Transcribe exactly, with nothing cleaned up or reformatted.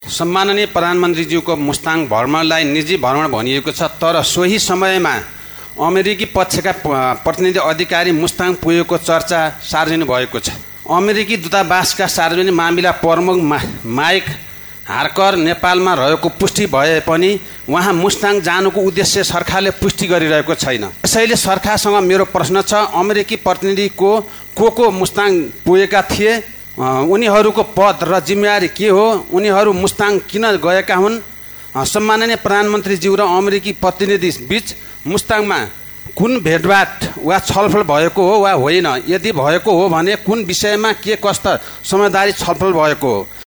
सम्माननीय प्रधानमन्त्रीज्यूको मुस्ताङ भ्रमणलाई निजी भ्रमण भनिएको छ, तर सोही समयमा अमेरिकी पक्षका प्रतिनिधि अधिकारी मुस्ताङ पुगेको चर्चा सार्वजनिक भएको छ। अमेरिकी दूतावासका सार्वजनिक मामिला प्रमुख मा, माइक हार्कर नेपालमा रहेको पुष्टि भए पनि उहाँ मुस्ताङ जानुको उद्देश्य सरकारले पुष्टि गरिरहेको छैन। त्यसैले सरकारसँग मेरो प्रश्न छ, अमेरिकी प्रतिनिधि को को को मुस्ताङ पुगेका थिए, उनीहरूको पद र जिम्मेवारी के हो, उनीहरू मुस्ताङ किन गएका हुन्, सम्माननीय प्रधानमन्त्रीज्यू र अमेरिकी प्रतिनिधि बीच मुस्ताङमा कुन भेटभाट वा छलफल भएको हो वा होइन, यदि भएको हो भने कुन विषयमा के कस्ता समझदारी छलफल भएको हो।